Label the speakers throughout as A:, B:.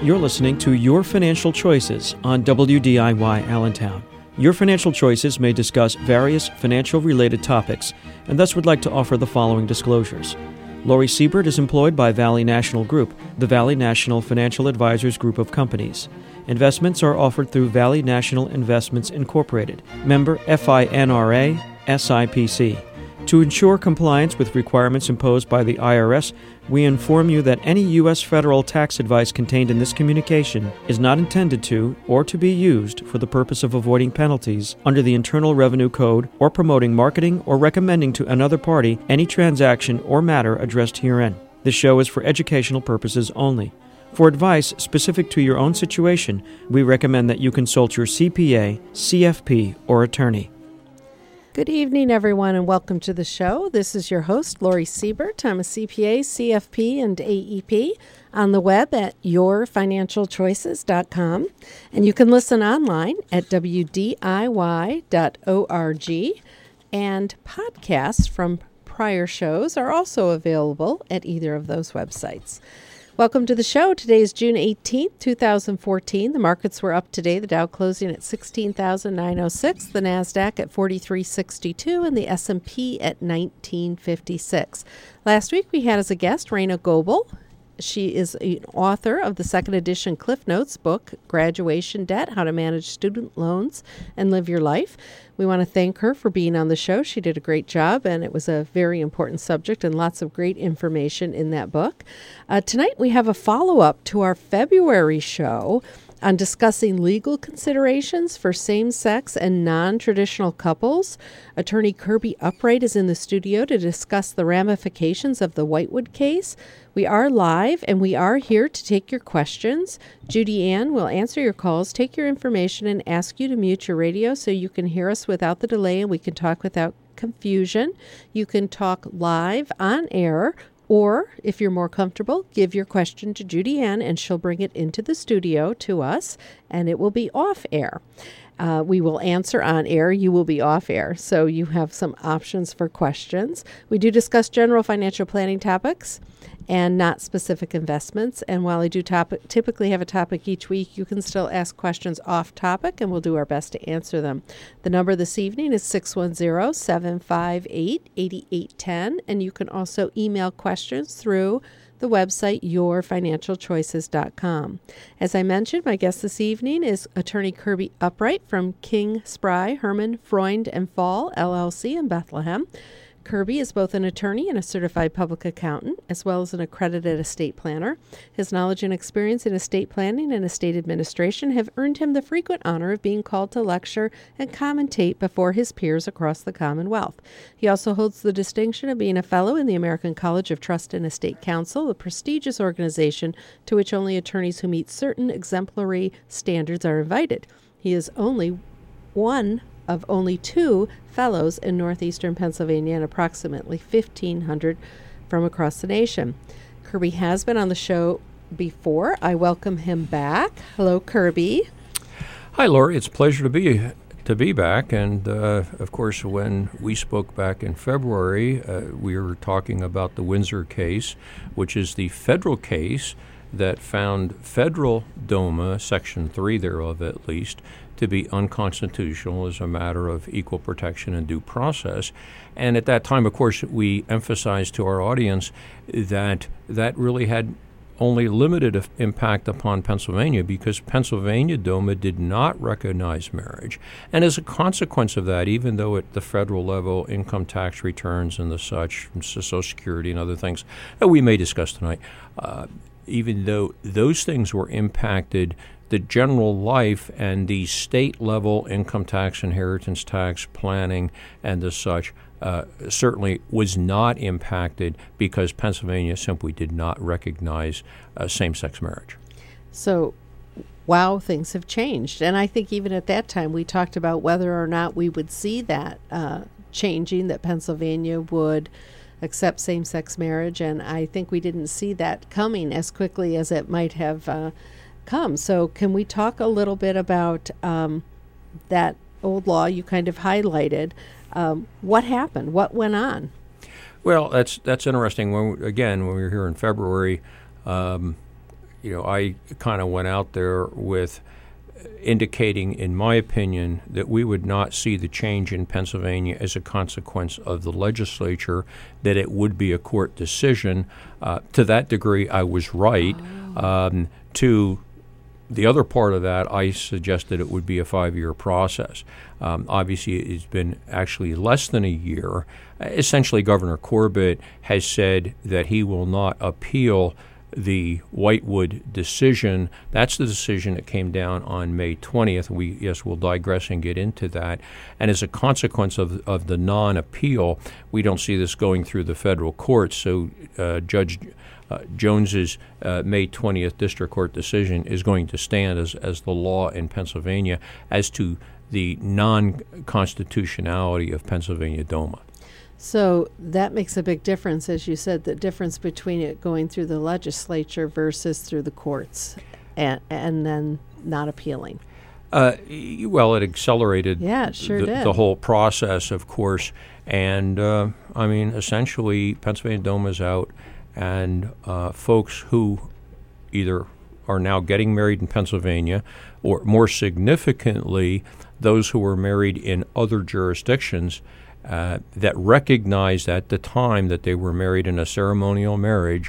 A: You're listening to Your Financial Choices on WDIY Allentown. Your Financial Choices may discuss various financial-related topics, and thus would like to offer the following disclosures. Lori Siebert is employed by Valley National Group, the Valley National Financial Advisors Group of companies. Investments are offered through Valley National Investments Incorporated, member FINRA, SIPC. To ensure compliance with requirements imposed by the IRS, we inform you that any U.S. federal tax advice contained in this communication is not intended to or to be used for the purpose of avoiding penalties under the Internal Revenue Code or promoting, marketing, or recommending to another party any transaction or matter addressed herein. This show is for educational purposes only. For advice specific to your own situation, we recommend that you consult your CPA, CFP, or attorney.
B: Good evening, everyone, and welcome to the show. This is your host, Lori Siebert. I'm a CPA, CFP, and AEP on the web at yourfinancialchoices.com. And you can listen online at wdiy.org. And podcasts from prior shows are also available at either of those websites. Welcome to the show. Today is June 18th, 2014. The markets were up today. The Dow closing at 16,906, the NASDAQ at 4362, and the S&P at 1956. Last week we had as a guest Raina Goebel. She is an author of the second edition Cliff Notes book, Graduation Debt, How to Manage Student Loans and Live Your Life. We want to thank her for being on the show. She did a great job, and it was a very important subject and lots of great information in that book. Tonight we have a follow-up to our February show on discussing legal considerations for same-sex and non-traditional couples. Attorney Kirby Upright is in the studio to discuss the ramifications of the Whitewood case. We are live, and we are here to take your questions. Judy Ann will answer your calls, take your information, and ask you to mute your radio so you can hear us without the delay and we can talk without confusion. You can talk live on air, or, if you're more comfortable, give your question to Judy Ann, and she'll bring it into the studio to us, and it will be off air. We will answer on air. You will be off air, so you have some options for questions. We do discuss general financial planning topics and not specific investments. And while I do typically have a topic each week, you can still ask questions off topic, and we'll do our best to answer them. The number this evening is 610-758-8810, and you can also email questions through the website yourfinancialchoices.com. As I mentioned, my guest this evening is Attorney Kirby Upright from King, Spry, Herman, Freund & Fall, LLC in Bethlehem. Kirby is both an attorney and a certified public accountant, as well as an accredited estate planner. His knowledge and experience in estate planning and estate administration have earned him the frequent honor of being called to lecture and commentate before his peers across the Commonwealth. He also holds the distinction of being a fellow in the American College of Trust and Estate Counsel, a prestigious organization to which only attorneys who meet certain exemplary standards are invited. He is only one of only two fellows in northeastern Pennsylvania and approximately 1,500 from across the nation. Kirby has been on the show before. I welcome him back. Hello, Kirby.
C: Hi, Lori. It's a pleasure to be back. And, of course, when we spoke back in February, we were talking about the Windsor case, which is the federal case that found federal DOMA, Section 3 thereof at least, to be unconstitutional as a matter of equal protection and due process. And at that time, of course, we emphasized to our audience that that really had only limited impact upon Pennsylvania because Pennsylvania DOMA did not recognize marriage. And as a consequence of that, even though at the federal level, income tax returns and the such, Social Security and other things that we may discuss tonight, even though those things were impacted, the general life and the state-level income tax, inheritance tax, planning, and the such certainly was not impacted because Pennsylvania simply did not recognize same-sex marriage.
B: So, wow, things have changed. And I think even at that time we talked about whether or not we would see that changing, that Pennsylvania would accept same-sex marriage, and I think we didn't see that coming as quickly as it might have come. So can we talk a little bit about that old law you kind of highlighted? What happened? What went on?
C: Well, that's interesting. When we were here in February, I kind of went out there with indicating, in my opinion, that we would not see the change in Pennsylvania as a consequence of the legislature, that it would be a court decision. To that degree, I was right. To the other part of that, I suggested it would be a 5-year process. Obviously, it's been actually less than a year. Essentially, Governor Corbett has said that he will not appeal the Whitewood decision. That's the decision that came down on May 20th. We'll digress and get into that. And as a consequence of the non-appeal, we don't see this going through the federal courts. So Judge Jones's May 20th district court decision is going to stand as the law in Pennsylvania as to the non-constitutionality of Pennsylvania DOMA.
B: So that makes a big difference, as you said, the difference between it going through the legislature versus through the courts and then not appealing.
C: Well, it accelerated
B: it sure did.
C: The whole process, of course. And, essentially, Pennsylvania DOMA is out, and folks who either are now getting married in Pennsylvania, or more significantly, those who were married in other jurisdictions that recognized at the time that they were married in a ceremonial marriage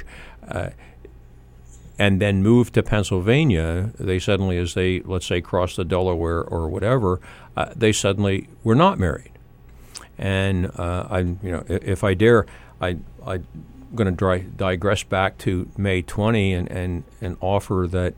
C: and then moved to Pennsylvania, they suddenly, as they, let's say, crossed the Delaware or whatever, they suddenly were not married. And if I dare, I'm going to digress back to May 20 and offer that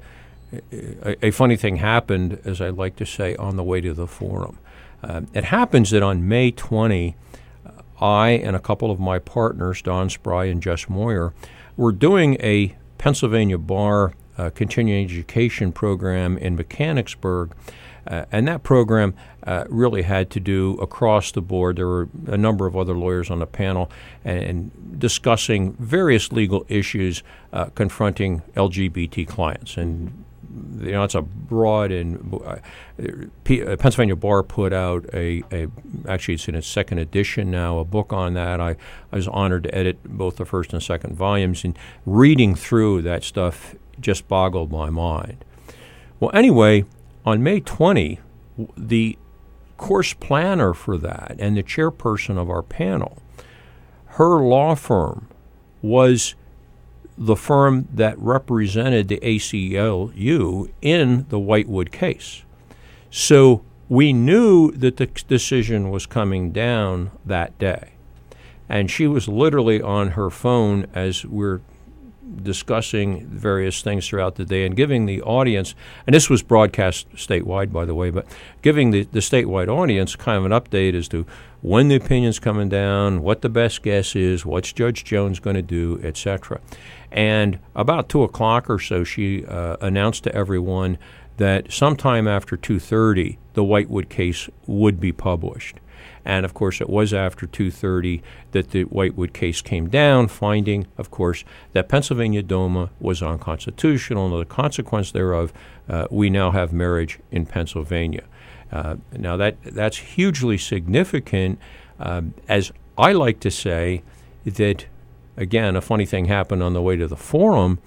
C: a funny thing happened, as I like to say, on the way to the forum. It happens that on May 20, I and a couple of my partners, Don Spry and Jess Moyer, were doing a Pennsylvania Bar continuing education program in Mechanicsburg. And that program really had to do across the board. There were a number of other lawyers on the panel and discussing various legal issues confronting LGBT clients. And it's a broad and Pennsylvania Bar put out actually it's in its second edition now, a book on that. I was honored to edit both the first and second volumes, and reading through that stuff just boggled my mind. Well, anyway, on May 20, the course planner for that and the chairperson of our panel, her law firm was the firm that represented the ACLU in the Whitewood case. So we knew that the decision was coming down that day. And she was literally on her phone as we're discussing various things throughout the day and giving the audience, and this was broadcast statewide, by the way, but giving the statewide audience kind of an update as to when the opinion's coming down, what the best guess is, what's Judge Jones going to do, etc. And about 2 o'clock or so, she announced to everyone that sometime after 2:30, the Whitewood case would be published. And, of course, it was after 2:30 that the Whitewood case came down, finding, of course, that Pennsylvania DOMA was unconstitutional, and the consequence thereof, we now have marriage in Pennsylvania. Now, that's hugely significant. As I like to say, that, again, a funny thing happened on the way to the forum.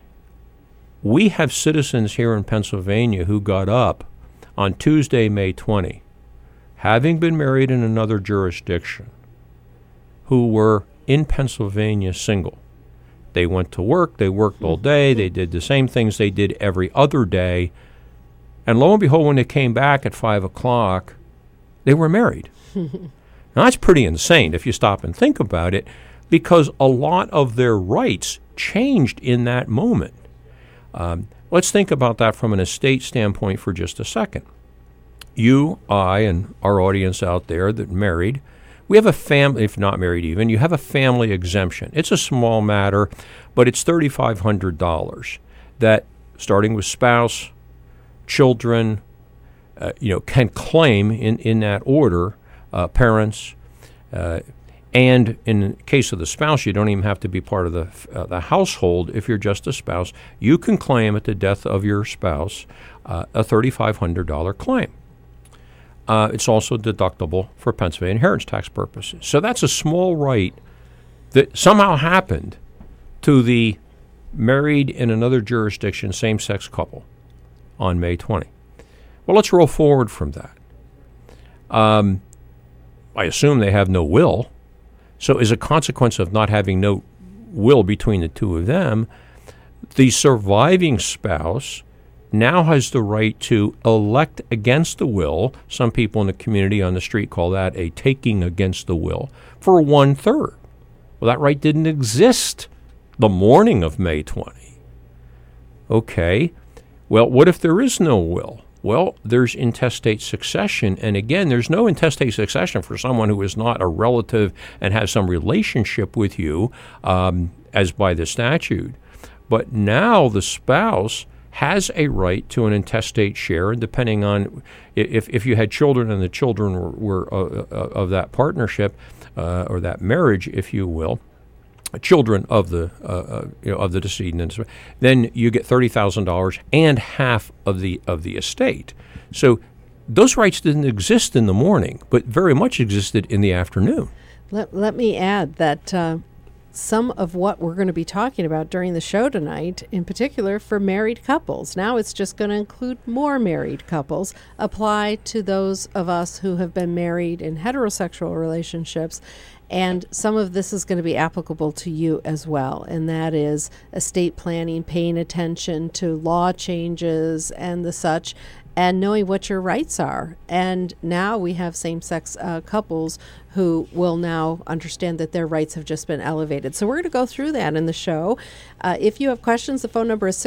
C: We have citizens here in Pennsylvania who got up on Tuesday, May 20, having been married in another jurisdiction, who were in Pennsylvania single. They went to work, they worked all day, they did the same things they did every other day, and lo and behold, when they came back at 5 o'clock, they were married. Now, that's pretty insane if you stop and think about it, because a lot of their rights changed in that moment. Let's think about that from an estate standpoint for just a second. You, I, and our audience out there that married, we have a family, if not married even, you have a family exemption. It's a small matter, but it's $3,500 that, starting with spouse, children, can claim in that order, parents, and in the case of the spouse, you don't even have to be part of the household. If you're just a spouse, you can claim at the death of your spouse a $3,500 claim. It's also deductible for Pennsylvania inheritance tax purposes. So that's a small right that somehow happened to the married in another jurisdiction, same-sex couple, on May 20. Well, let's roll forward from that. I assume they have no will. So as a consequence of not having no will between the two of them, the surviving spouse now has the right to elect against the will. Some people in the community on the street call that a taking against the will for 1/3. Well, that right didn't exist the morning of May 20. Okay. Well, what if there is no will? Well, there's intestate succession. And again, there's no intestate succession for someone who is not a relative and has some relationship with you, as by the statute. But now the spouse has a right to an intestate share, and depending on if you had children and the children were of that partnership or that marriage, if you will, children of the decedent, then you get $30,000 and half of the estate. So those rights didn't exist in the morning, but very much existed in the afternoon.
B: Let me add that some of what we're going to be talking about during the show tonight, in particular for married couples, now it's just going to include more married couples, apply to those of us who have been married in heterosexual relationships. And some of this is going to be applicable to you as well, and that is estate planning, paying attention to law changes and the such, and knowing what your rights are. And now we have same-sex couples who will now understand that their rights have just been elevated. So we're going to go through that in the show. If you have questions, the phone number is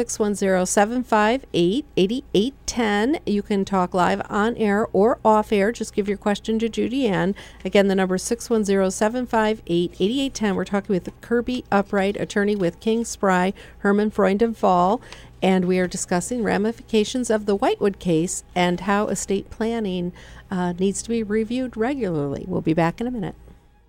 B: 610-758-8810. You can talk live on air or off air. Just give your question to Judy Ann. Again, the number is 610-758-8810. We're talking with Kirby Upright, attorney with King Spry, Herman, Freund and Fall. And we are discussing ramifications of the Whitewood case and how estate planning needs to be reviewed regularly. We'll be back in a minute.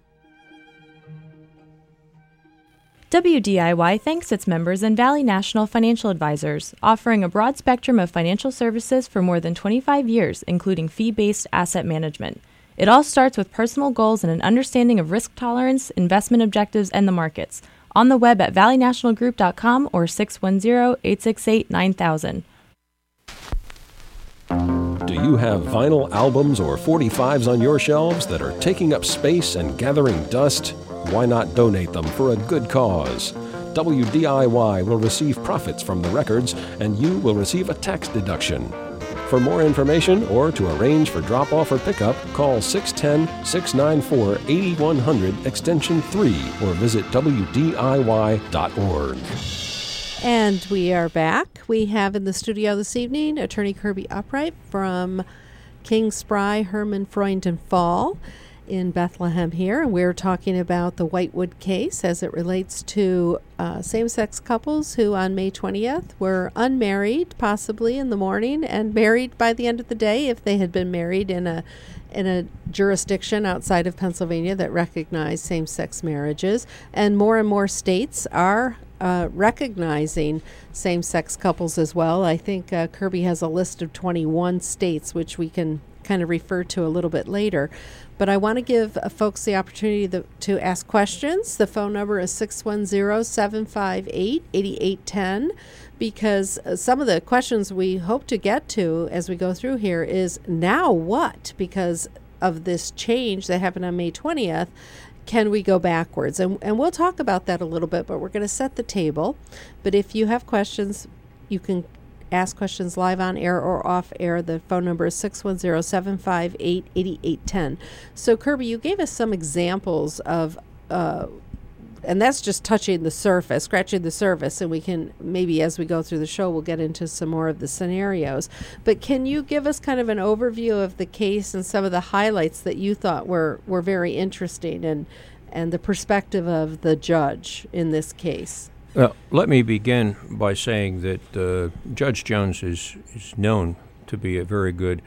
D: WDIY thanks its members and Valley National Financial Advisors, offering a broad spectrum of financial services for more than 25 years, including fee-based asset management. It all starts with personal goals and an understanding of risk tolerance, investment objectives, and the markets. On the web at valleynationalgroup.com or 610-868-9000.
E: Do you have vinyl albums or 45s on your shelves that are taking up space and gathering dust? Why not donate them for a good cause? WDIY will receive profits from the records, and you will receive a tax deduction. For more information or to arrange for drop-off or pickup, call 610-694-8100 extension 3 or visit WDIY.org.
B: And we are back. We have in the studio this evening attorney Kirby Upright from King Spry, Herman, Freund and Fall in Bethlehem here. And we're talking about the Whitewood case as it relates to same-sex couples who on May 20th were unmarried, possibly in the morning, and married by the end of the day if they had been married in a jurisdiction outside of Pennsylvania that recognized same-sex marriages. And more states are recognizing same-sex couples as well. I think Kirby has a list of 21 states, which we can kind of refer to a little bit later. But I want to give folks the opportunity to ask questions. The phone number is 610-758-8810, because some of the questions we hope to get to as we go through here is, now what? Because of this change that happened on May 20th, can we go backwards? And we'll talk about that a little bit, but we're going to set the table. But if you have questions, you can ask questions live on air or off air. The phone number is 610-758-8810. So, Kirby, you gave us some examples of, and that's just touching the surface, scratching the surface, and we can, maybe as we go through the show, we'll get into some more of the scenarios. But can you give us kind of an overview of the case and some of the highlights that you thought were very interesting and the perspective of the judge in this case?
C: Well, let me begin by saying that Judge Jones is known to be a very good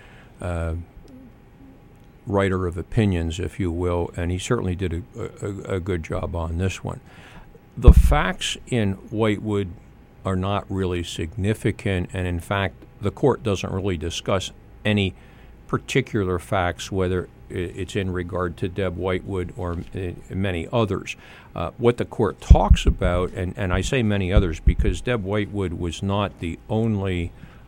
C: writer of opinions, if you will, and he certainly did a good job on this one. The facts in Whitewood are not really significant, and in fact, the court doesn't really discuss any particular facts, whether it's in regard to Deb Whitewood or many others. What the court talks about, and I say many others because Deb Whitewood was not the only,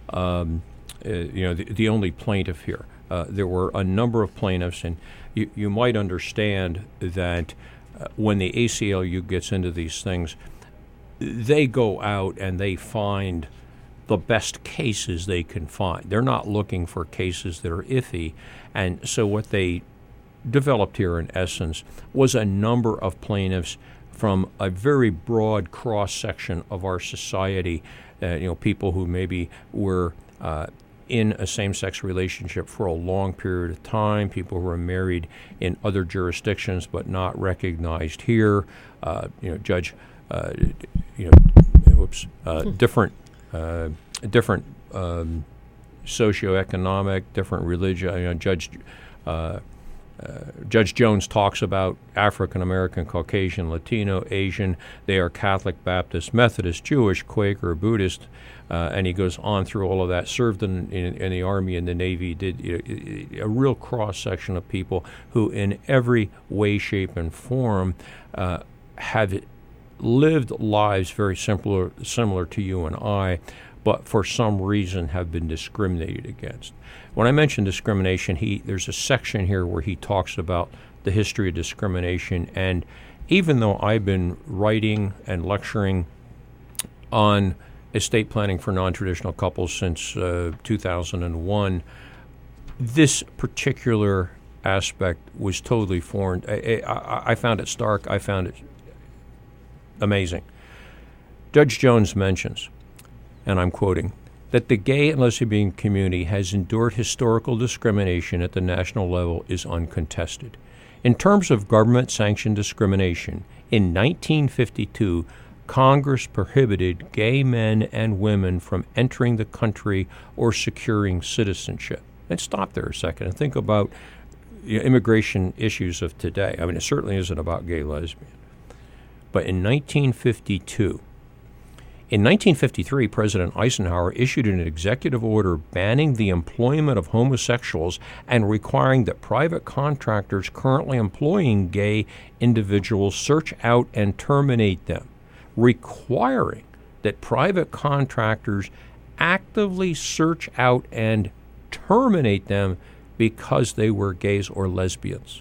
C: the only plaintiff here. There were a number of plaintiffs, and you might understand that when the ACLU gets into these things, they go out and they find the best cases they can find. They're not looking for cases that are iffy. And so what they developed here, in essence, was a number of plaintiffs from a very broad cross-section of our society, people who maybe were in a same-sex relationship for a long period of time, people who were married in other jurisdictions but not recognized here, different socioeconomic, different religion. Judge Jones talks about African American, Caucasian, Latino, Asian. They are Catholic, Baptist, Methodist, Jewish, Quaker, Buddhist, and he goes on through all of that. Served in the Army and the Navy. Did a real cross section of people who, in every way, shape, and form, have lived lives very similar to you and I, but for some reason have been discriminated against. When I mention discrimination, there's a section here where he talks about the history of discrimination. And even though I've been writing and lecturing on estate planning for non-traditional couples since 2001, this particular aspect was totally foreign. I found it stark. I found it amazing. Judge Jones mentions, and I'm quoting, that the gay and lesbian community has endured historical discrimination at the national level is uncontested. In terms of government-sanctioned discrimination, in 1952, Congress prohibited gay men and women from entering the country or securing citizenship. Let's stop there a second and think about immigration issues of today. I mean, it certainly isn't about gay, lesbian. But in 1952, in 1953, President Eisenhower issued an executive order banning the employment of homosexuals and requiring that private contractors currently employing gay individuals search out and terminate them, requiring that private contractors actively search out and terminate them because they were gays or lesbians.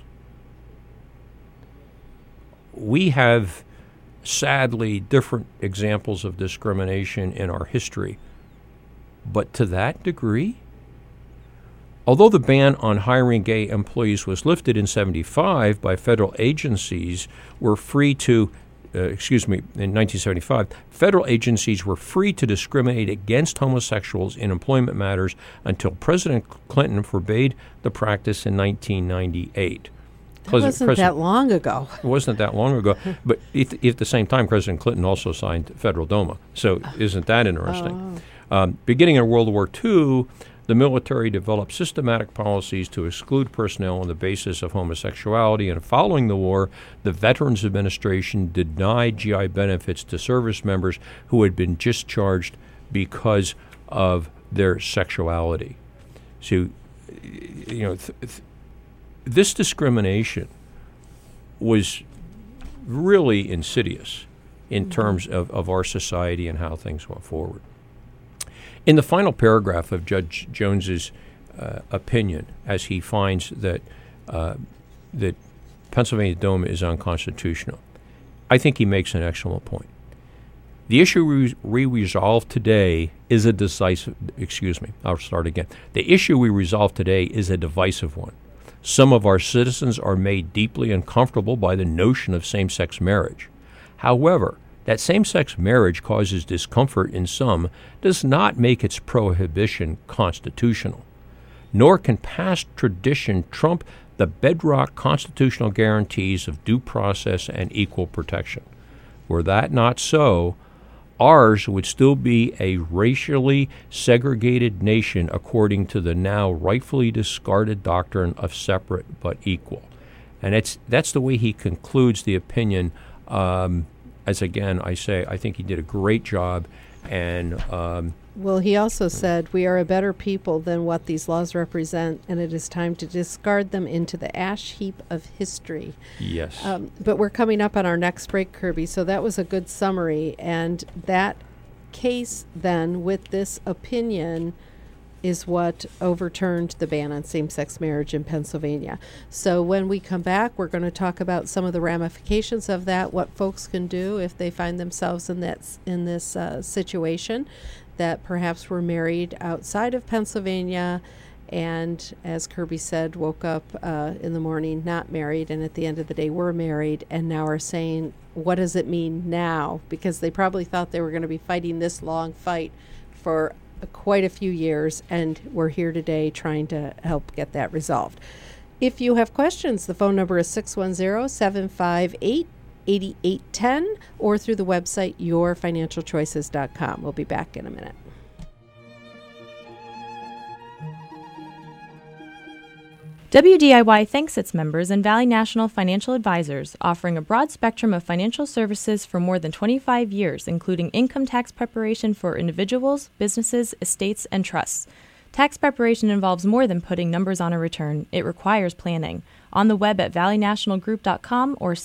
C: We have sadly different examples of discrimination in our history. But to that degree? Although the ban on hiring gay employees was lifted in 1975 by federal agencies were free to, in 1975, federal agencies were free to discriminate against homosexuals in employment matters until President Clinton forbade the practice in 1998.
B: That wasn't that long ago.
C: It wasn't that long ago. But at the same time, President Clinton also signed federal DOMA. So isn't that interesting? Beginning in World War II, the military developed systematic policies to exclude personnel on the basis of homosexuality. And following the war, the Veterans Administration denied GI benefits to service members who had been discharged because of their sexuality. So, this discrimination was really insidious in terms of our society and how things went forward. In the final paragraph of Judge Jones's opinion, as he finds that Pennsylvania DOMA is unconstitutional, I think he makes an excellent point. The issue we resolve today is a decisive. The issue we resolve today is a divisive one. Some of our citizens are made deeply uncomfortable by the notion of same-sex marriage. However, that same-sex marriage causes discomfort in some does not make its prohibition constitutional. Nor can past tradition trump the bedrock constitutional guarantees of due process and equal protection. Were that not so, ours would still be a racially segregated nation according to the now rightfully discarded doctrine of separate but equal. And that's the way he concludes the opinion as again I say, I think he did a great job. And
B: well, he also said, we are a better people than what these laws represent, and it is time to discard them into the ash heap of history.
C: yes,
B: But we're coming up on our next break, Kirby, so that was a good summary. And that case then, with this opinion, is what overturned the ban on same-sex marriage in Pennsylvania. So when we come back, we're going to talk about some of the ramifications of that, what folks can do if they find themselves in this situation, that perhaps were married outside of Pennsylvania and, as Kirby said, woke up in the morning not married, and at the end of the day were married, and now are saying, what does it mean now? Because they probably thought they were going to be fighting this long fight for quite a few years, and we're here today trying to help get that resolved. If you have questions, the phone number is 610-758-8810 or through the website yourfinancialchoices.com. We'll be back in a minute.
D: WDIY thanks its members and Valley National Financial Advisors, offering a broad spectrum of financial services for more than 25 years, including income tax preparation for individuals, businesses, estates, and trusts. Tax preparation involves more than putting numbers on a return. It requires planning. On the web at valleynationalgroup.com or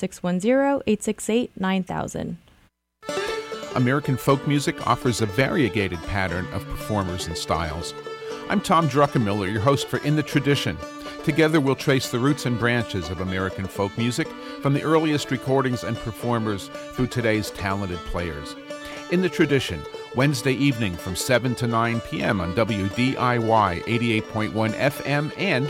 D: 610-868-9000.
F: American folk music offers a variegated pattern of performers and styles. I'm Tom Druckenmiller, your host for In the Tradition. Together we'll trace the roots and branches of American folk music from the earliest recordings and performers through today's talented players. In the Tradition, Wednesday evening from 7 to 9 p.m. on WDIY 88.1 FM and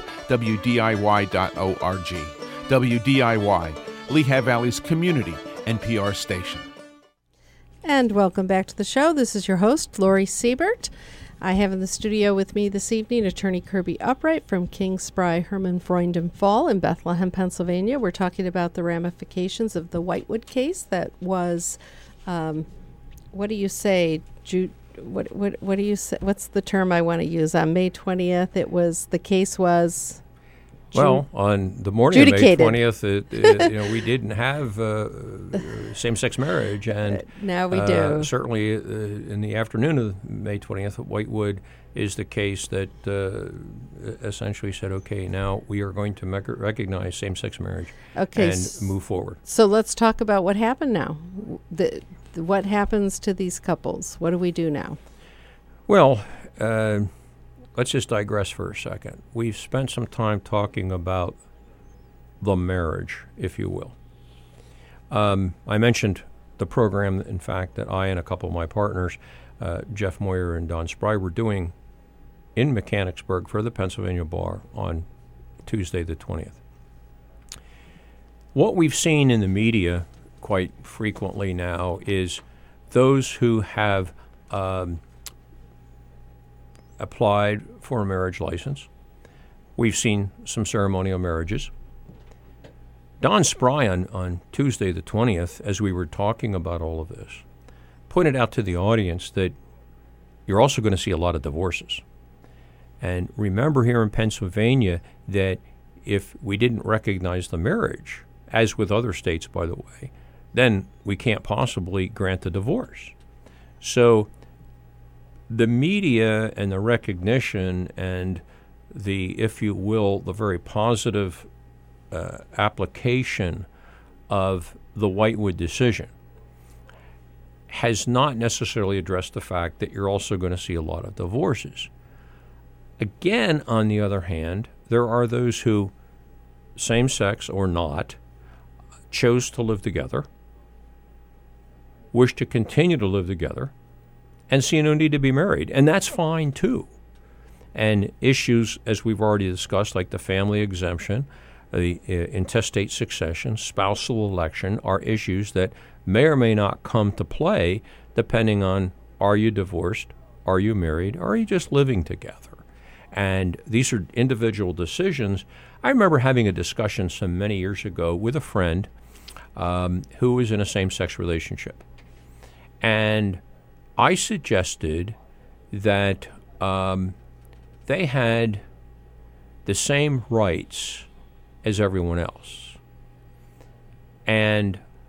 F: WDIY.org. WDIY, Lehigh Valley's community NPR station.
B: And welcome back to the show. This is your host, Lori Siebert. I have in the studio with me this evening Attorney Kirby Upright from King Spry Herman Freund Fall in Bethlehem, Pennsylvania. We're talking about the ramifications of the Whitewood case that was, what do you say, what do you say? What's the term I want to use? On May 20th, the case was...
C: Well, on the morning of May 20th, we didn't have same-sex marriage, and
B: now we do.
C: Certainly, in the afternoon of May 20th, Whitewood is the case that essentially said, okay, now we are going to recognize same-sex marriage and move forward.
B: So let's talk about what happened now. What happens to these couples? What do we do now?
C: Well, let's just digress for a second. We've spent some time talking about the marriage, if you will. I mentioned the program, in fact, that I and a couple of my partners, Jeff Moyer and Don Spry, were doing in Mechanicsburg for the Pennsylvania Bar on Tuesday the 20th. What we've seen in the media quite frequently now is those who have applied for a marriage license. We've seen some ceremonial marriages. Don Spry on Tuesday the 20th, as we were talking about all of this, pointed out to the audience that you're also going to see a lot of divorces. And remember here in Pennsylvania that if we didn't recognize the marriage, as with other states, by the way, then we can't possibly grant the divorce. So the media and the recognition and the, if you will, the very positive application of the Whitewood decision has not necessarily addressed the fact that you're also going to see a lot of divorces. Again, on the other hand, there are those who, same-sex or not, chose to live together, wish to continue to live together, and see no need to be married. And that's fine, too. And issues, as we've already discussed, like the family exemption, the intestate succession, spousal election, are issues that may or may not come to play depending on, are you divorced, are you married, or are you just living together? And these are individual decisions. I remember having a discussion some many years ago with a friend who was in a same-sex relationship. And I suggested that they had the same rights as everyone else. And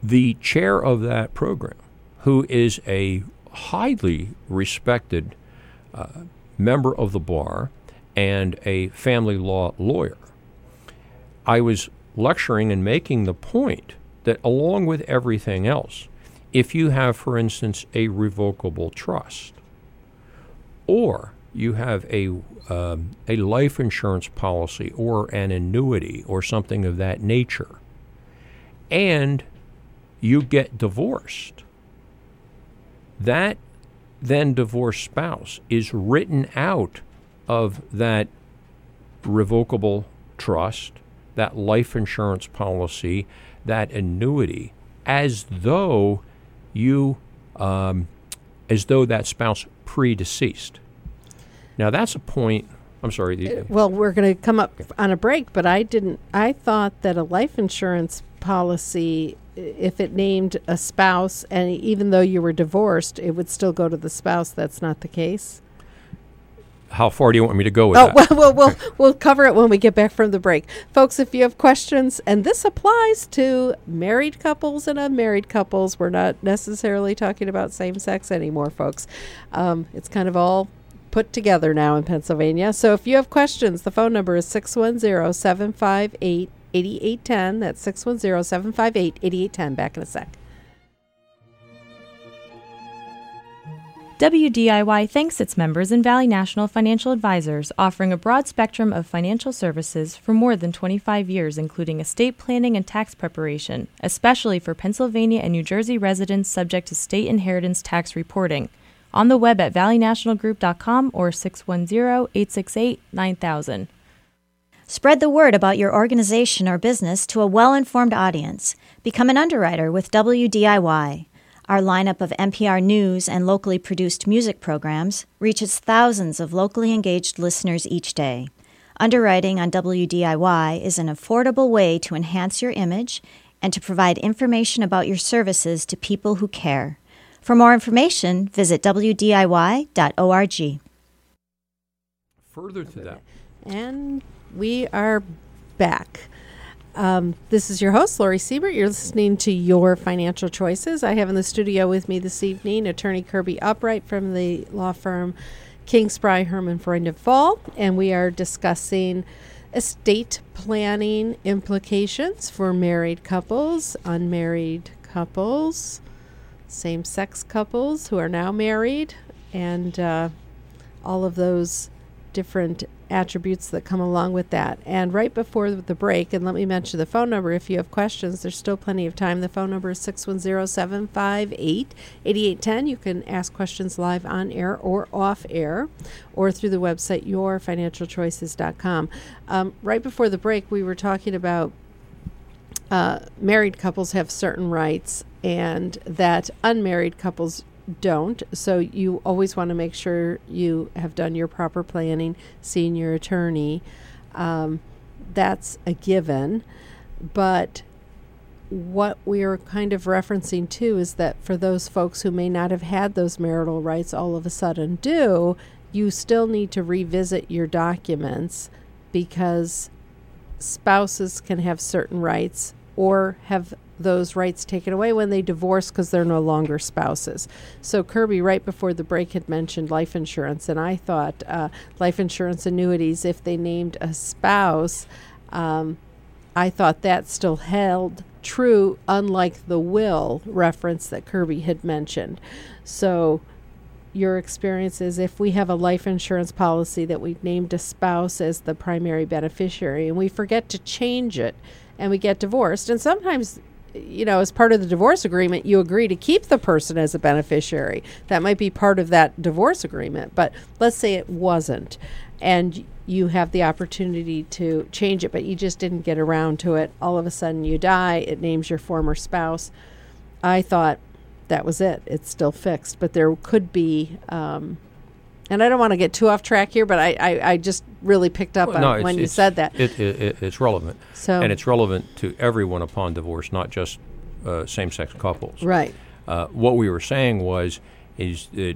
C: The chair of that program, who is a highly respected member of the bar and a family law lawyer, I was lecturing and making the point that along with everything else, if you have, for instance, a revocable trust, or you have a life insurance policy or an annuity or something of that nature, and you get divorced, that then divorced spouse is written out of that revocable trust, that life insurance policy, that annuity, as though that spouse predeceased. Now that's a point. I'm sorry.
B: Well, we're going to come up on a break, but I thought that a life insurance policy, if it named a spouse, and even though you were divorced, it would still go to the spouse. That's not the case.
C: How far do you want me to go with that?
B: Well, we'll cover it when we get back from the break. Folks, if you have questions, and this applies to married couples and unmarried couples, we're not necessarily talking about same-sex anymore, folks. It's kind of all put together now in Pennsylvania. So if you have questions, the phone number is 610-758-8810. That's 610-758-8810. Back in a sec.
D: WDIY thanks its members in Valley National Financial Advisors, offering a broad spectrum of financial services for more than 25 years, including estate planning and tax preparation, especially for Pennsylvania and New Jersey residents subject to state inheritance tax reporting. On the web at valleynationalgroup.com or 610-868-9000.
G: Spread the word about your organization or business to a well-informed audience. Become an underwriter with WDIY. Our lineup of NPR news and locally produced music programs reaches thousands of locally engaged listeners each day. Underwriting on WDIY is an affordable way to enhance your image and to provide information about your services to people who care. For more information, visit WDIY.org.
C: Further to that.
B: And we are back. This is your host, Lori Siebert. You're listening to Your Financial Choices. I have in the studio with me this evening attorney Kirby Upright from the law firm King Spry Herman Freund & Fall, and we are discussing estate planning implications for married couples, unmarried couples, same-sex couples who are now married, and all of those different attributes that come along with that. And right before the break, and let me mention the phone number if you have questions, there's still plenty of time. The phone number is 610-758-8810. You can ask questions live on air or off air or through the website yourfinancialchoices.com. Right before the break, we were talking about married couples have certain rights and that unmarried couples don't. So you always want to make sure you have done your proper planning, seen your attorney. That's a given. But what we're kind of referencing too is that for those folks who may not have had those marital rights all of a sudden do, you still need to revisit your documents because spouses can have certain rights or have those rights taken away when they divorce because they're no longer spouses. So Kirby, right before the break, had mentioned life insurance, and I thought life insurance annuities, if they named a spouse, I thought that still held true, unlike the will reference that Kirby had mentioned. So your experience is if we have a life insurance policy that we've named a spouse as the primary beneficiary and we forget to change it and we get divorced, and sometimes, you know, as part of the divorce agreement, you agree to keep the person as a beneficiary. That might be part of that divorce agreement. But let's say it wasn't, and you have the opportunity to change it, but you just didn't get around to it. All of a sudden you die. It names your former spouse. I thought that was it. It's still fixed. But there could be, and I don't want to get too off track here, but I just really picked up on when you said that.
C: It's relevant. And it's relevant to everyone upon divorce, not just same-sex couples.
B: Right.
C: What we were saying is that,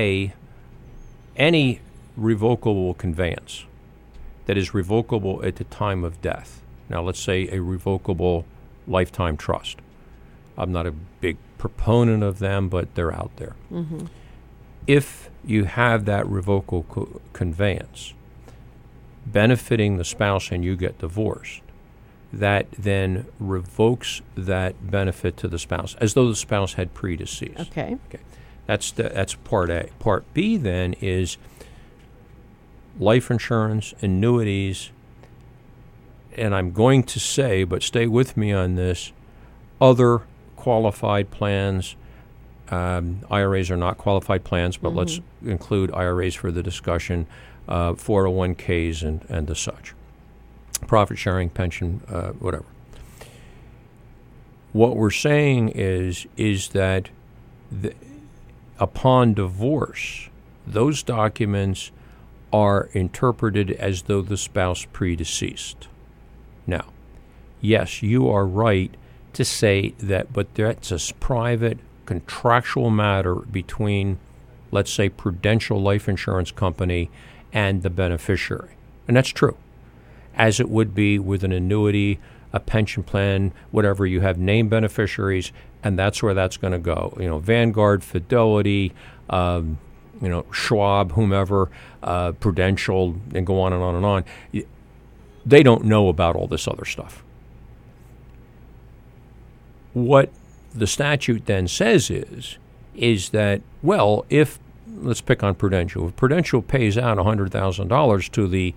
C: any revocable conveyance that is revocable at the time of death, now let's say a revocable lifetime trust, I'm not a big proponent of them, but they're out there.
B: Mm-hmm.
C: If you have that revocable conveyance benefiting the spouse and you get divorced, that then revokes that benefit to the spouse as though the spouse had predeceased.
B: Okay.
C: That's part A. Part B then is life insurance, annuities, and I'm going to say, but stay with me on this, other qualified plans. IRAs are not qualified plans, but let's include IRAs for the discussion, 401ks and the such. Profit sharing, pension, whatever. What we're saying is that upon divorce, those documents are interpreted as though the spouse predeceased. Now, yes, you are right to say that, but that's a private contractual matter between, let's say, Prudential Life Insurance Company and the beneficiary. And that's true, as it would be with an annuity, a pension plan, whatever. You have named beneficiaries, and that's where that's going to go. Vanguard, Fidelity, Schwab, whomever, Prudential, and go on and on and on. They don't know about all this other stuff. What the statute then says is that, well, if, let's pick on Prudential, if Prudential pays out $100,000 to the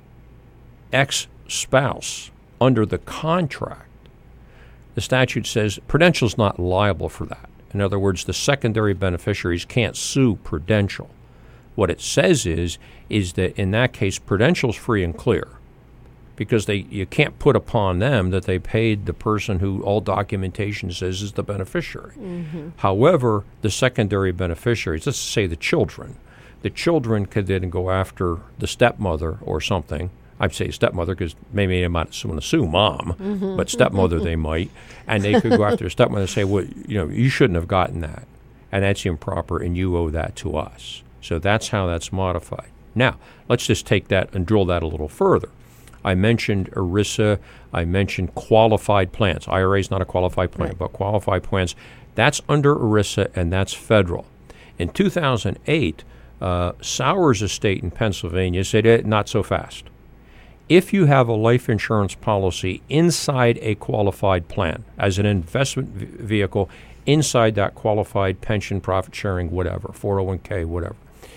C: ex-spouse under the contract, the statute says Prudential's not liable for that. In other words, the secondary beneficiaries can't sue Prudential. What it says is that in that case, Prudential's free and clear, because you can't put upon them that they paid the person who all documentation says is the beneficiary. Mm-hmm. However, the secondary beneficiaries, let's say the children could then go after the stepmother or something. I'd say stepmother because maybe they might want to sue mom, but stepmother they might, and they could go after the stepmother and say, well, you shouldn't have gotten that, and that's improper, and you owe that to us. So that's how that's modified. Now, let's just take that and drill that a little further. I mentioned ERISA. I mentioned qualified plans. IRA is not a qualified plan, but qualified plans. That's under ERISA, and that's federal. In 2008, Sowers Estate in Pennsylvania said, not so fast. If you have a life insurance policy inside a qualified plan, as an investment vehicle inside that qualified pension, profit sharing, whatever, 401k, whatever,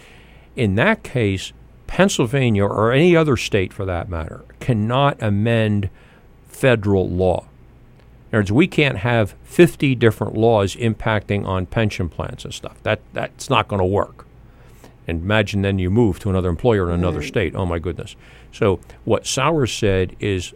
C: in that case, Pennsylvania, or any other state for that matter, cannot amend federal law. In other words, we can't have 50 different laws impacting on pension plans and stuff. That's not going to work. And imagine then you move to another employer in another state. Oh, my goodness. So what Sowers said is,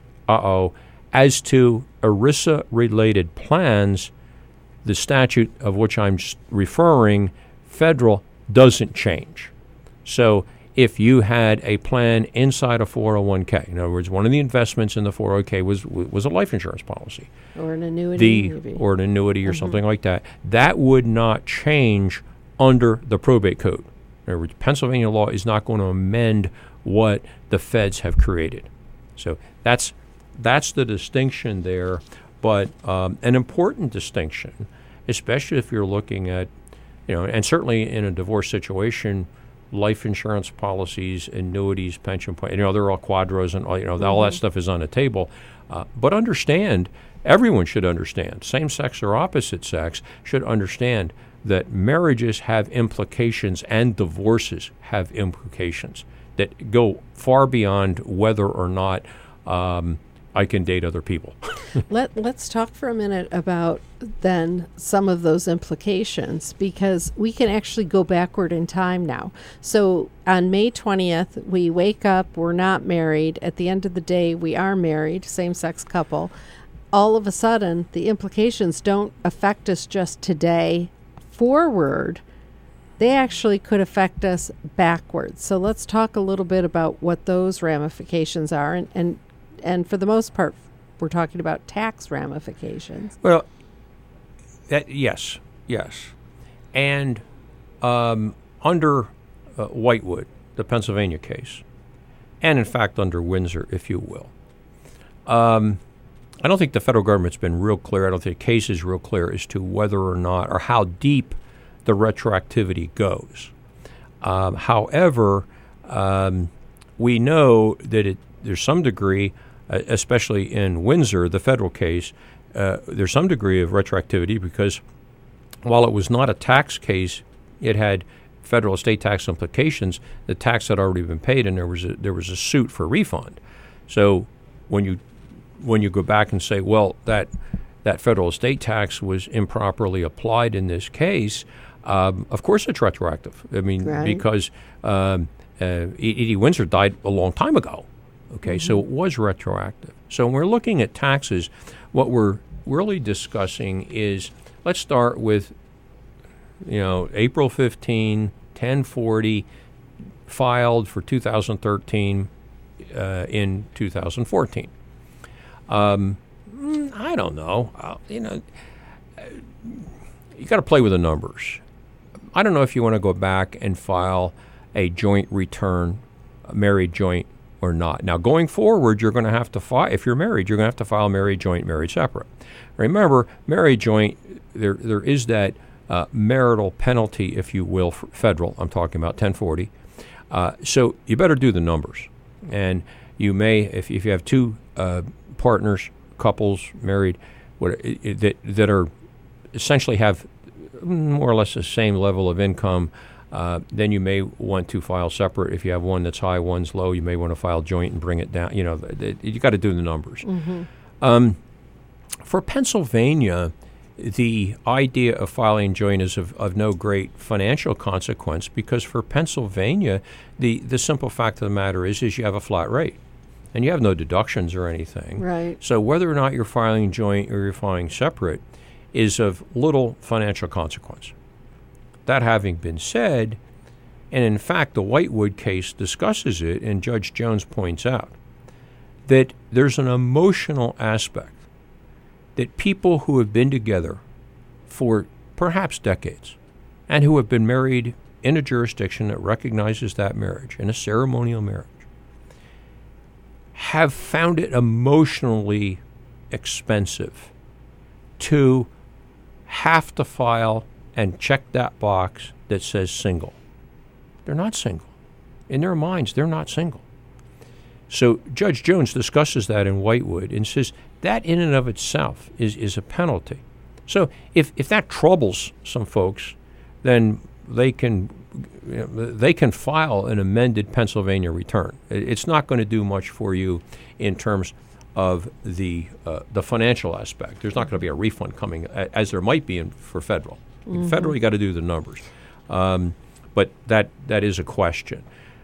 C: as to ERISA-related plans, the statute of which I'm referring, federal, doesn't change. So if you had a plan inside a 401k, in other words, one of the investments in the 401k was a life insurance policy.
B: Or an annuity.
C: Or an annuity or something like that. That would not change under the probate code. In other words, Pennsylvania law is not going to amend what the feds have created. So that's the distinction there, but an important distinction, especially if you're looking at, and certainly in a divorce situation, life insurance policies, annuities, pension plan, they're all quadros and all that stuff is on the table. But understand, everyone should understand, same-sex or opposite sex should understand that marriages have implications and divorces have implications that go far beyond whether or not I can date other people.
B: Let's talk for a minute about then some of those implications, because we can actually go backward in time now. So on May 20th, we wake up, we're not married. At the end of the day, we are married, same-sex couple. All of a sudden, the implications don't affect us just today forward. They actually could affect us backwards. So let's talk a little bit about what those ramifications are. And for the most part, we're talking about tax ramifications.
C: Well, yes. And under Whitewood, the Pennsylvania case, and in fact under Windsor, if you will, I don't think the federal government's been real clear. I don't think the case is real clear as to whether or not or how deep the retroactivity goes. However, we know that there's some degree, especially in Windsor, the federal case, there's some degree of retroactivity because while it was not a tax case, it had federal estate tax implications. The tax had already been paid, and there was a suit for refund. So when you go back and say, well, that federal estate tax was improperly applied in this case, of course it's retroactive. I mean, because E.D. Windsor died a long time ago. Okay, so it was retroactive. So when we're looking at taxes, what we're really discussing is, let's start with, April 15, 1040, filed for 2013 in 2014. I don't know. You got to play with the numbers. I don't know if you want to go back and file a joint return, a married joint, or not. Now, going forward, you're going to have to file, if you're married, you're going to have to file married joint, married separate. Remember, married joint, there is that marital penalty, if you will, for federal. I'm talking about 1040. So you better do the numbers. And you may, if you have two partners, couples, married, that are essentially have more or less the same level of income, then you may want to file separate. If you have one that's high, one's low, you may want to file joint and bring it down. You got to do the numbers. Mm-hmm. For Pennsylvania, the idea of filing joint is of no great financial consequence because for Pennsylvania, the simple fact of the matter is you have a flat rate. And you have no deductions or anything.
B: Right.
C: So whether or not you're filing joint or you're filing separate is of little financial consequence. That having been said, and in fact the Whitewood case discusses it, and Judge Jones points out that there's an emotional aspect that people who have been together for perhaps decades and who have been married in a jurisdiction that recognizes that marriage, in a ceremonial marriage, have found it emotionally expensive to have to file and check that box that says single. They're not single. In their minds, they're not single. So Judge Jones discusses that in Whitewood and says that in and of itself is a penalty. So if that troubles some folks, then they can file an amended Pennsylvania return. It's not going to do much for you in terms of the financial aspect. There's not going to be a refund coming, as there might be for federal. Mm-hmm. Federal, you got to do the numbers, but that is a question.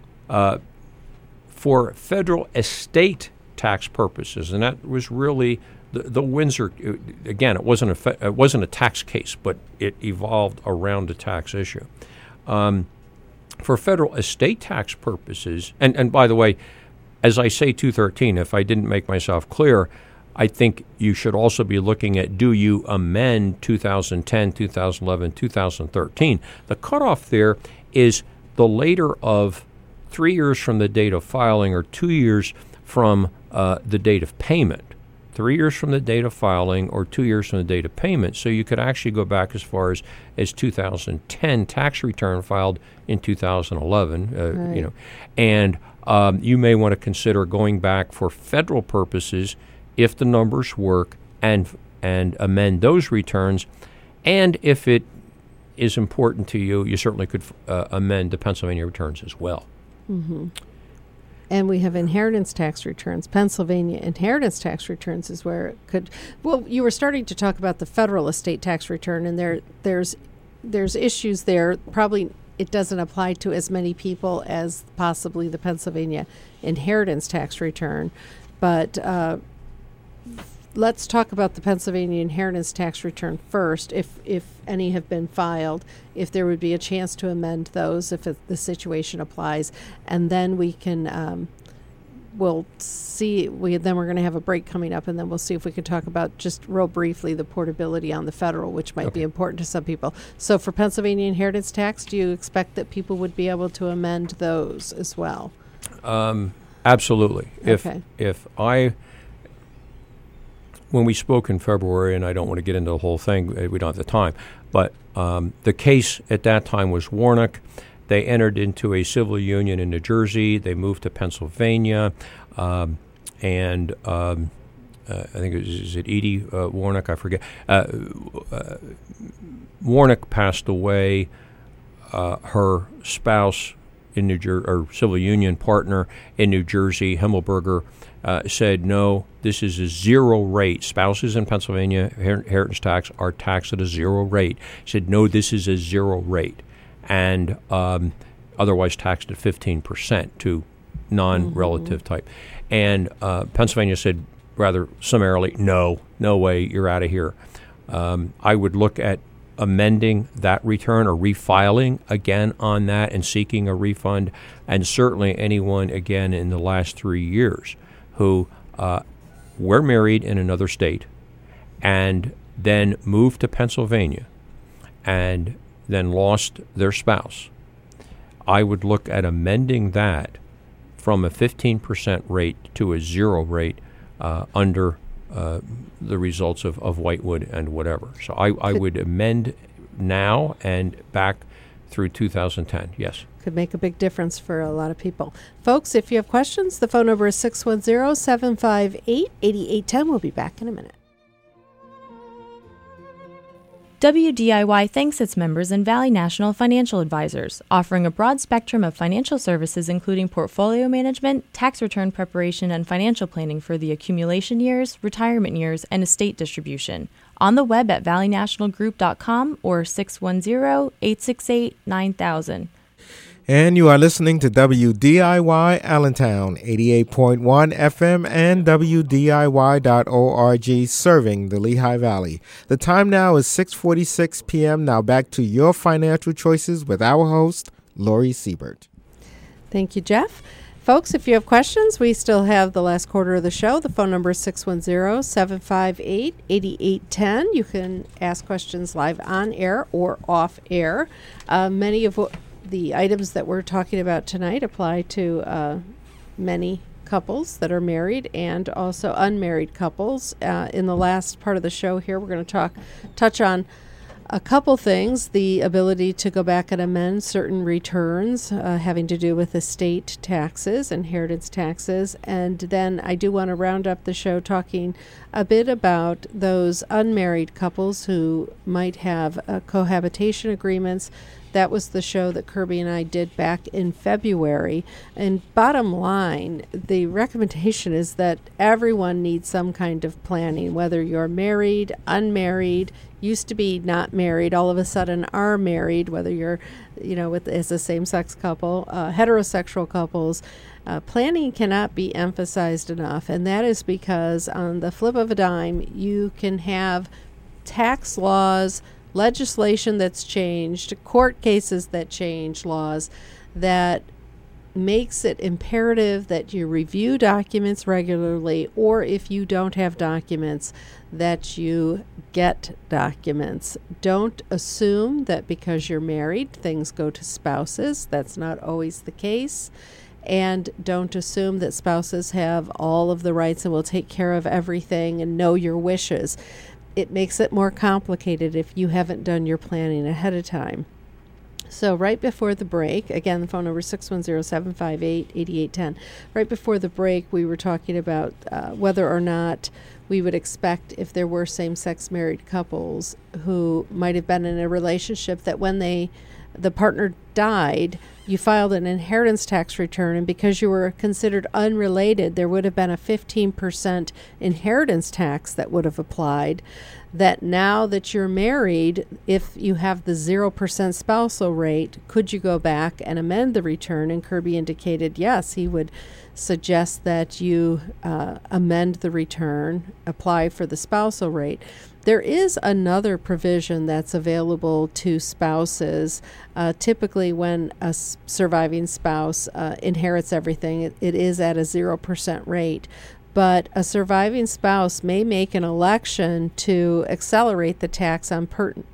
C: For federal estate tax purposes, and that was really the Windsor. Again, it wasn't a tax case, but it evolved around a tax issue. For federal estate tax purposes, and by the way, as I say 213, if I didn't make myself clear, I think you should also be looking at, do you amend 2010, 2011, 2013? The cutoff there is the later of 3 years from the date of filing or 2 years from the date of payment. 3 years from the date of filing or 2 years from the date of payment. So you could actually go back as far as 2010 tax return filed in 2011, right. And you may want to consider going back for federal purposes if the numbers work and amend those returns. And if it is important to you, you certainly could amend the Pennsylvania returns as well.
B: Mm-hmm. And we have inheritance tax returns. Pennsylvania inheritance tax returns is where it could. Well, you were starting to talk about the federal estate tax return, and there's issues there. Probably it doesn't apply to as many people as possibly the Pennsylvania inheritance tax return. But let's talk about the Pennsylvania inheritance tax return first, if any have been filed, if there would be a chance to amend those if the situation applies, and then we can we'll see. Then we're going to have a break coming up, and then we'll see if we can talk about just real briefly the portability on the federal, which might be important to some people. So for Pennsylvania inheritance tax, do you expect that people would be able to amend those as well?
C: Absolutely.
B: Okay.
C: If I when we spoke in February, and I don't want to get into the whole thing, we don't have the time, but the case at that time was Warnock. They entered into a civil union in New Jersey. They moved to Pennsylvania, and I think is it Edie Warnock? I forget. Warnock passed away. Her spouse in New Jersey, or civil union partner in New Jersey, Himmelberger, said, no, this is a zero rate. Spouses in Pennsylvania, inheritance tax, are taxed at a zero rate. He said, no, this is a zero rate, and otherwise taxed at 15% to non-relative type. And Pennsylvania said rather summarily, no way, you're out of here. I would look at amending that return or refiling again on that and seeking a refund, and certainly anyone again in the last 3 years who were married in another state and then moved to Pennsylvania and then lost their spouse. I would look at amending that from a 15% rate to a zero rate under the results of Whitewood and whatever. So I would amend now and back through 2010, yes.
B: Could make a big difference for a lot of people. Folks, if you have questions, the phone number is 610-758-8810. We'll be back in a minute.
D: WDIY thanks its members and Valley National Financial Advisors, offering a broad spectrum of financial services including portfolio management, tax return preparation, and financial planning for the accumulation years, retirement years, and estate distribution. On the web at valleynationalgroup.com or 610-868-9000.
H: And you are listening to WDIY Allentown, 88.1 FM and WDIY.org, serving the Lehigh Valley. The time now is 6:46 p.m. Now back to your financial choices with our host, Lori Siebert.
B: Thank you, Jeff. Folks, if you have questions, we still have the last quarter of the show. The phone number is 610-758-8810. You can ask questions live on air or off air. Many of the items that we're talking about tonight apply to many couples that are married and also unmarried couples. In the last part of the show here, we're going to touch on a couple things: the ability to go back and amend certain returns having to do with estate taxes, inheritance taxes, and then I do want to round up the show talking a bit about those unmarried couples who might have cohabitation agreements. That was the show that Kirby and I did back in February. And bottom line, the recommendation is that everyone needs some kind of planning, whether you're married, unmarried, used to be not married, all of a sudden are married, whether you're, as a same-sex couple, heterosexual couples. Planning cannot be emphasized enough, and that is because on the flip of a dime, you can have tax laws, legislation that's changed, court cases that change laws, that makes it imperative that you review documents regularly, or if you don't have documents, that you get documents. Don't assume that because you're married, things go to spouses. That's not always the case. And don't assume that spouses have all of the rights and will take care of everything and know your wishes. It makes it more complicated if you haven't done your planning ahead of time. So right before the break, again, the phone number is 610-758-8810. Right before the break, we were talking about whether or not we would expect, if there were same-sex married couples who might have been in a relationship, that when the partner died, you filed an inheritance tax return, and because you were considered unrelated, there would have been a 15% inheritance tax that would have applied. That now that you're married, if you have the 0% spousal rate, could you go back and amend the return? And Kirby indicated yes, he would suggest that you amend the return, apply for the spousal rate. There is another provision that's available to spouses. Typically, when a surviving spouse inherits everything, it is at a 0% rate. But a surviving spouse may make an election to accelerate the tax on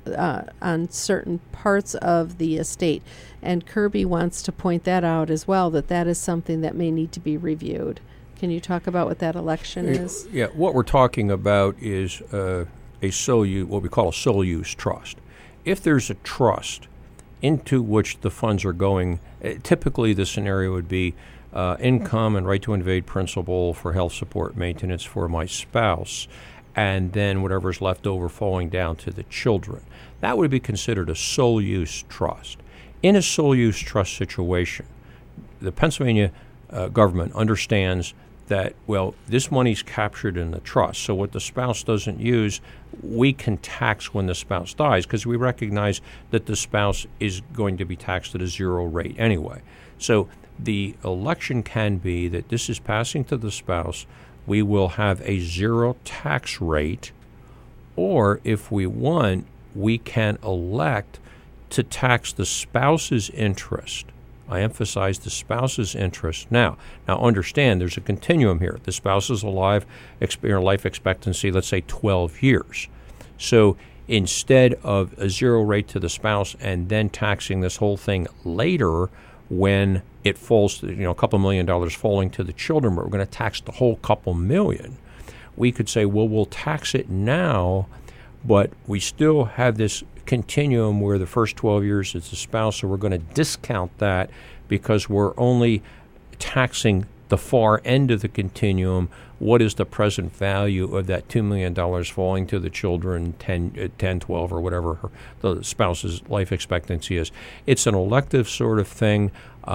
B: certain parts of the estate. And Kirby wants to point that out as well, that is something that may need to be reviewed. Can you talk about what that election is?
C: Yeah, what we're talking about is a what we call a sole use trust. If there's a trust into which the funds are going, typically the scenario would be income and right to invade principal for health support maintenance for my spouse, and then whatever's left over falling down to the children. That would be considered a sole use trust. In a sole use trust situation, the Pennsylvania government understands that, well, this money's captured in the trust, so what the spouse doesn't use, we can tax when the spouse dies, because we recognize that the spouse is going to be taxed at a zero rate anyway. So the election can be that this is passing to the spouse, we will have a zero tax rate, or if we want, we can elect to tax the spouse's interest. I emphasize the spouse's interest. Now understand there's a continuum here. The spouse is alive, life expectancy, let's say 12 years. So instead of a zero rate to the spouse and then taxing this whole thing later when it falls to, a couple $1 million falling to the children, but we're going to tax the whole couple million, we could say, well, we'll tax it now, but we still have this continuum where the first 12 years is the spouse, so we're going to discount that because we're only taxing the far end of the continuum. What is the present value of that $2 million falling to the children, 10, 12, or whatever the spouse's life expectancy is? It's an elective sort of thing.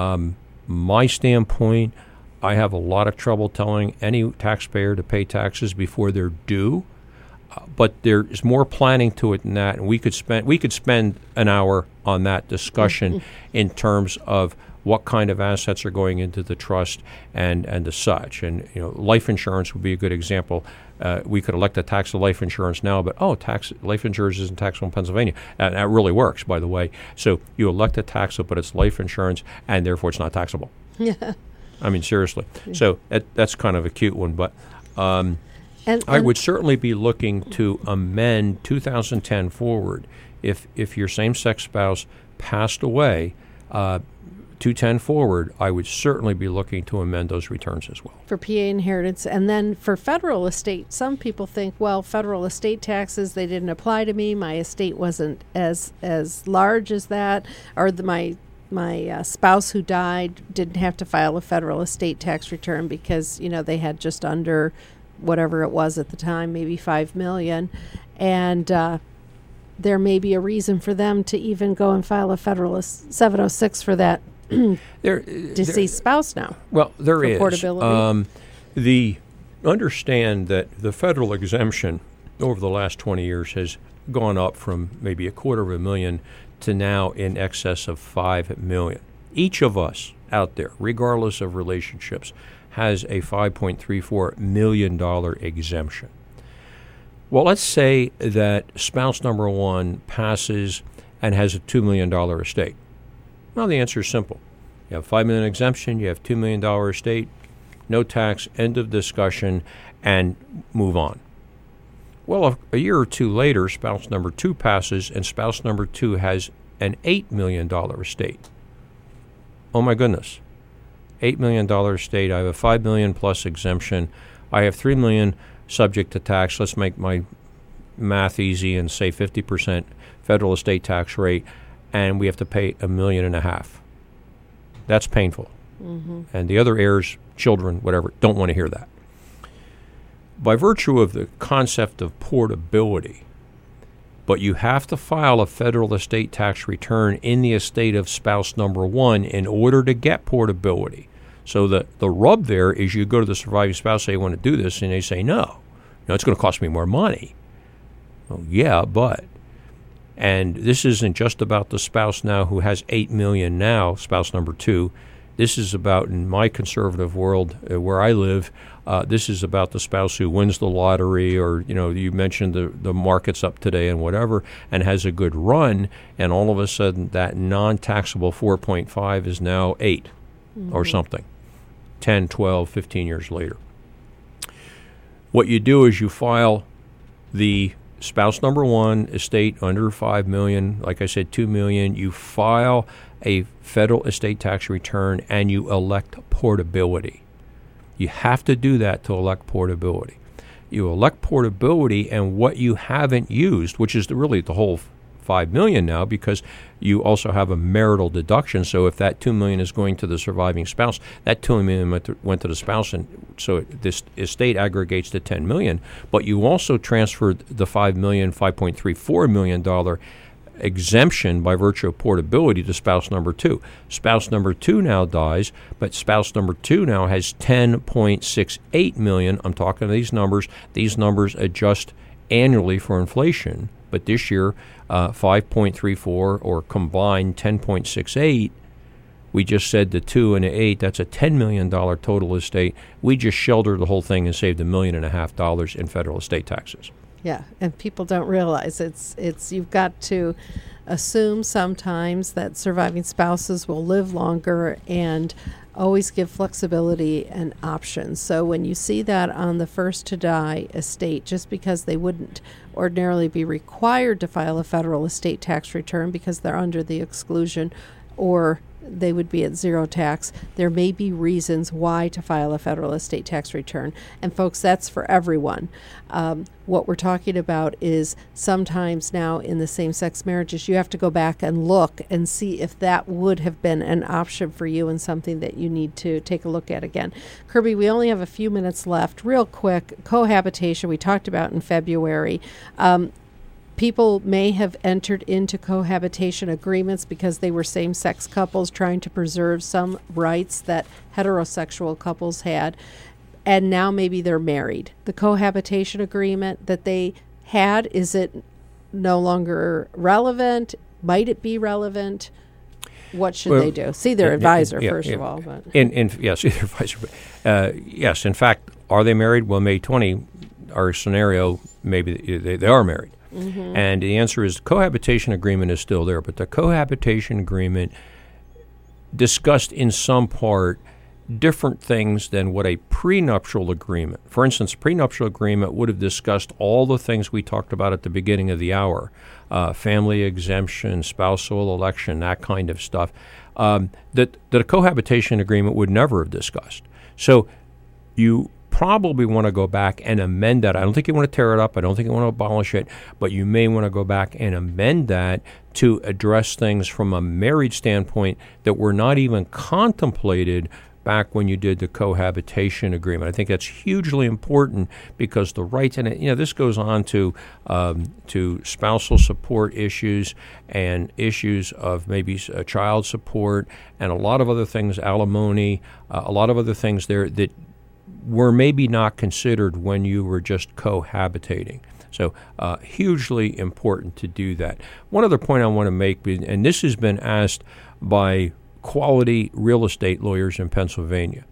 C: My standpoint, I have a lot of trouble telling any taxpayer to pay taxes before they're due. But there is more planning to it than that, and we could spend an hour on that discussion in terms of what kind of assets are going into the trust and the such. And life insurance would be a good example. We could elect to tax the life insurance now, but life insurance isn't taxable in Pennsylvania. And that really works, by the way. So you elect to tax it, but it's life insurance, and therefore it's not taxable.
B: Yeah.
C: I mean, seriously. So that's kind of a cute one, but. And I would certainly be looking to amend 2010 forward. If your same-sex spouse passed away, 2010 forward, I would certainly be looking to amend those returns as well.
B: For PA inheritance. And then for federal estate, some people think, well, federal estate taxes, they didn't apply to me. My estate wasn't as large as that. Or my spouse who died didn't have to file a federal estate tax return because, they had just under whatever it was at the time, maybe $5 million, and there may be a reason for them to even go and file a federal 706 for that deceased spouse now.
C: Well, there is.
B: Portability.
C: Understand that the federal exemption over the last 20 years has gone up from maybe $250,000 to now in excess of $5 million. Each of us out there, regardless of relationships, has a $5.34 million exemption. Well, let's say that spouse number one passes and has a $2 million estate. Well, the answer is simple. You have $5 million exemption, you have $2 million estate, no tax, end of discussion, and move on. Well, a year or two later, spouse number two passes, and spouse number two has an $8 million estate. Oh, my goodness. $8 million estate. I have a $5 million plus exemption. I have $3 million subject to tax. Let's make my math easy and say 50% federal estate tax rate, and we have to pay $1.5 million. That's painful. Mm-hmm. And the other heirs, children, whatever, don't want to hear that. By virtue of the concept of portability, but you have to file a federal estate tax return in the estate of spouse number one in order to get portability. So the rub there is you go to the surviving spouse, say, you want to do this, and they say, no, it's going to cost me more money. Well, yeah, but. And this isn't just about the spouse now who has $8 million now, spouse number two. This is about, in my conservative world where I live, this is about the spouse who wins the lottery, or, you mentioned the market's up today and whatever, and has a good run, and all of a sudden that non-taxable 4.5 is now 8 or something, 10, 12, 15 years later. What you do is you file the spouse number one estate under $5 million, like I said, $2 million. You file a federal estate tax return and you elect portability. You have to do that to elect portability. You elect portability, and what you haven't used, which is really the whole $5 million now, because you also have a marital deduction. So if that $2 million is going to the surviving spouse, that $2 million went to the spouse, and so this estate aggregates to $10 million. But you also transferred the $5.34 million exemption by virtue of portability to spouse number 2. Spouse number 2 now dies, but spouse number 2 now has $10.68 million. I'm talking to these numbers. These numbers adjust annually for inflation, but this year 5.34 or combined 10.68. We just said the 2 and the 8, that's a $10 million total estate. We just sheltered the whole thing and saved $1.5 million in federal estate taxes.
B: Yeah, and people don't realize it's you've got to assume sometimes that surviving spouses will live longer, and always give flexibility and options. So when you see that on the first to die estate, just because they wouldn't ordinarily be required to file a federal estate tax return because they're under the exclusion, or they would be at zero tax, there may be reasons why to file a federal estate tax return. And folks, that's for everyone. What we're talking about is sometimes now in the same-sex marriages, you have to go back and look and see if that would have been an option for you and something that you need to take a look at again. Kirby, we only have a few minutes left. Real quick, cohabitation we talked about in February. People may have entered into cohabitation agreements because they were same-sex couples trying to preserve some rights that heterosexual couples had, and now maybe they're married. The cohabitation agreement that they had, is it no longer relevant? Might it be relevant? What should they do? See their advisor, first of all. But.
C: Yes, see their advisor. Yes, in fact, are they married? Well, May 20, our scenario, maybe they are married. Mm-hmm. And the answer is the cohabitation agreement is still there, but the cohabitation agreement discussed in some part different things than what a prenuptial agreement. For instance, a prenuptial agreement would have discussed all the things we talked about at the beginning of the hour, family exemption, spousal election, that kind of stuff, that a cohabitation agreement would never have discussed. So you probably want to go back and amend that. I don't think you want to tear it up. I don't think you want to abolish it, but you may want to go back and amend that to address things from a married standpoint that were not even contemplated back when you did the cohabitation agreement. I think that's hugely important because the rights, and this goes on to spousal support issues and issues of maybe child support and a lot of other things, alimony, a lot of other things there that were maybe not considered when you were just cohabitating. So hugely important to do that. One other point I want to make, and this has been asked by quality real estate lawyers in Pennsylvania.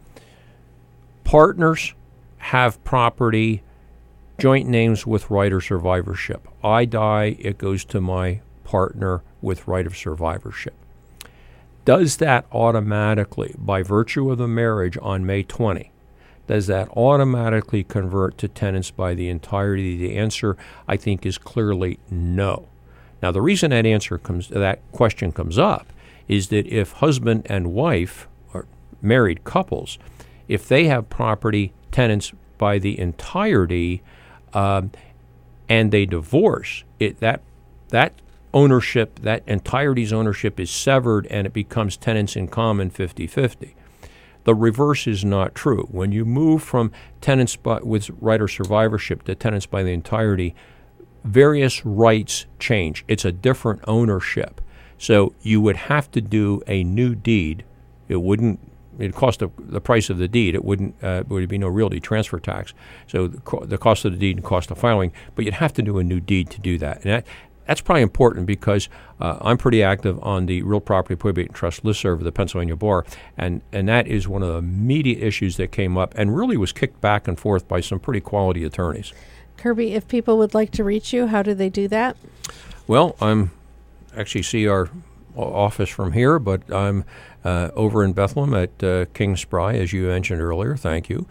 C: Partners have property, joint names with right of survivorship. I die, it goes to my partner with right of survivorship. Does that automatically, by virtue of the marriage on May 20, does that automatically convert to tenants by the entirety? The answer, I think, is clearly no. Now, the reason that question comes up is that if husband and wife are married couples, if they have property tenants by the entirety and they divorce, that ownership, that entirety's ownership is severed and it becomes tenants in common 50-50. The reverse is not true. When you move from tenants with right of survivorship to tenants by the entirety, various rights change. It's a different ownership. So you would have to do a new deed. It'd cost the price of the deed. It would be no realty transfer tax. So the cost of the deed and cost of filing, but you'd have to do a new deed to do that. And that's probably important because I'm pretty active on the Real Property Probate and Trust listserv of the Pennsylvania Bar, and that is one of the immediate issues that came up and really was kicked back and forth by some pretty quality attorneys.
B: Kirby, if people would like to reach you, how do they do that? Well,
C: I'm actually see our office from here, but I'm over in Bethlehem at King Spry, as you mentioned earlier. Thank you.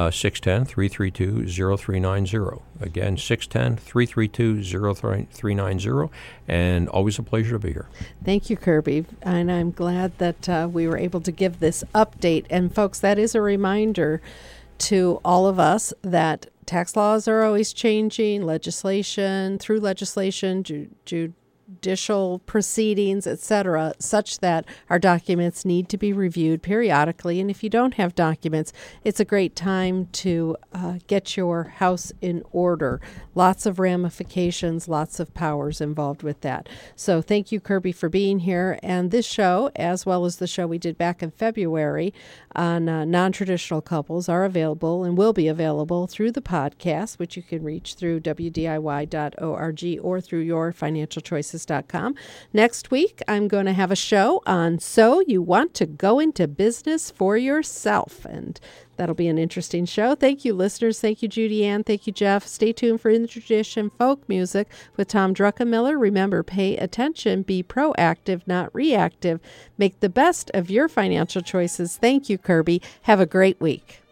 C: 610-332-0390. Again, 610-332-0390. And always a pleasure to be here.
B: Thank you, Kirby. And I'm glad that we were able to give this update. And folks, that is a reminder to all of us that tax laws are always changing, through legislation, judicial proceedings, etc., such that our documents need to be reviewed periodically. And if you don't have documents, it's a great time to get your house in order. Lots of ramifications, lots of powers involved with that. So thank you, Kirby, for being here. And this show, as well as the show we did back in February on non-traditional couples, are available and will be available through the podcast, which you can reach through WDIY.org or through yourfinancialchoices.com. Next week, I'm going to have a show on So You Want to Go Into Business for Yourself, and that'll be an interesting show. Thank you, listeners. Thank you, Judy Ann. Thank you, Jeff. Stay tuned for In the Tradition Folk Music with Tom Druckenmiller. Remember, pay attention, be proactive, not reactive. Make the best of your financial choices. Thank you, Kirby. Have a great week.